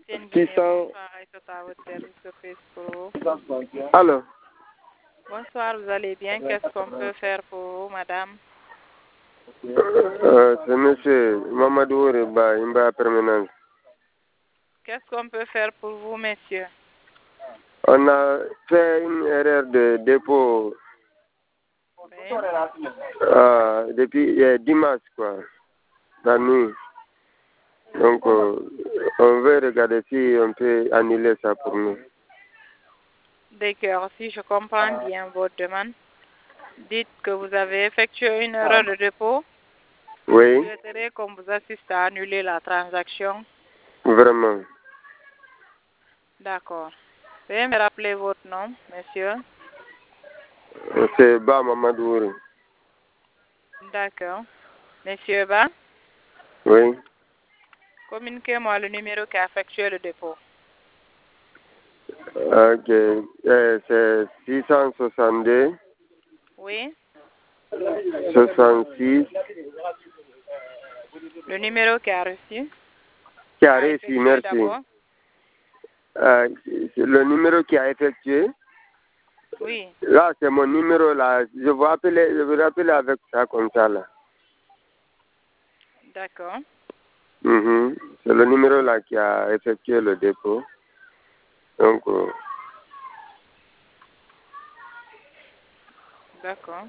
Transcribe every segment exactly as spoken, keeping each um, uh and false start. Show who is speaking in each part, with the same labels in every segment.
Speaker 1: six cents. Allô?
Speaker 2: Bonsoir, vous allez bien? Qu'est-ce qu'on peut faire pour vous, madame?
Speaker 1: Euh, c'est monsieur Mamadou Reba, Imba Permanence.
Speaker 2: Qu'est-ce qu'on peut faire pour vous, monsieur?
Speaker 1: On a fait une erreur de dépôt
Speaker 2: Oui.
Speaker 1: euh, depuis euh, dimanche, quoi, la nuit. Donc, euh, on veut regarder si on peut annuler ça pour nous.
Speaker 2: D'accord, si je comprends bien votre demande, dites que vous avez effectué une erreur de dépôt.
Speaker 1: Oui,
Speaker 2: Vous souhaiterez qu'on vous assiste à annuler la transaction.
Speaker 1: vraiment.
Speaker 2: D'accord. Veuillez me rappeler votre nom, monsieur.
Speaker 1: C'est Ba Mamadou.
Speaker 2: D'accord. Monsieur Ba,
Speaker 1: Oui.
Speaker 2: communiquez-moi le numéro qui a effectué le dépôt.
Speaker 1: Ok. Euh, c'est six cent soixante-deux,
Speaker 2: Oui.
Speaker 1: soixante-six.
Speaker 2: Le numéro qui a reçu.
Speaker 1: Qui a
Speaker 2: a
Speaker 1: reçu,
Speaker 2: effectué
Speaker 1: merci.
Speaker 2: d'abord.
Speaker 1: Euh, le numéro qui a effectué.
Speaker 2: Oui.
Speaker 1: Là, c'est mon numéro là. Je vous appeler, je vous rappeler avec ça comme ça là.
Speaker 2: D'accord.
Speaker 1: Mhm. C'est le numéro là qui a effectué le dépôt. Donc, euh,
Speaker 2: D'accord.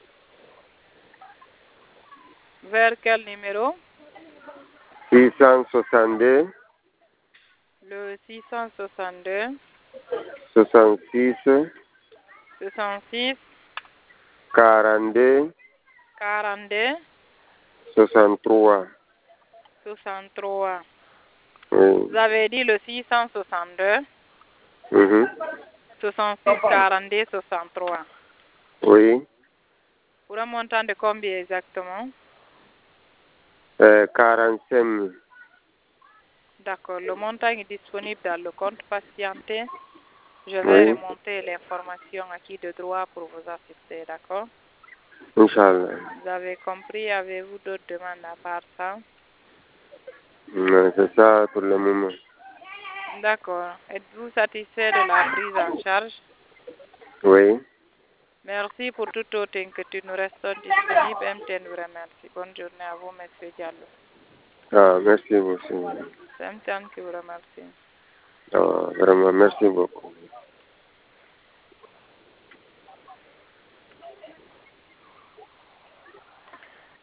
Speaker 2: Vers quel numéro?
Speaker 1: six cent soixante-deux,
Speaker 2: Le six cent soixante-deux,
Speaker 1: soixante-six,
Speaker 2: soixante-six,
Speaker 1: quarante-deux,
Speaker 2: quarante-deux,
Speaker 1: soixante-trois.
Speaker 2: soixante-trois.
Speaker 1: Oui.
Speaker 2: Vous avez dit le six cent soixante-deux,
Speaker 1: Mhm.
Speaker 2: soixante-six, quarante-deux, soixante-trois.
Speaker 1: Oui.
Speaker 2: Pour un montant de combien exactement?
Speaker 1: Euh, quarante-cinq mille.
Speaker 2: D'accord. Le montant est disponible dans le compte patienté. Je vais
Speaker 1: Oui.
Speaker 2: remonter l'information acquis de droit pour vous assister, d'accord?
Speaker 1: Inch'Allah.
Speaker 2: Vous avez compris? Avez-vous d'autres demandes à part ça?
Speaker 1: Ouais, c'est ça pour le moment.
Speaker 2: D'accord. Êtes-vous satisfait de la prise en charge?
Speaker 1: Oui.
Speaker 2: Merci pour toute autre inquiétude. Nous restons disponibles. M T N vous remercie. Bonne journée à vous, monsieur Diallo.
Speaker 1: Ah, merci beaucoup.
Speaker 2: C'est M T N qui vous remercie.
Speaker 1: Ah, vraiment, merci beaucoup.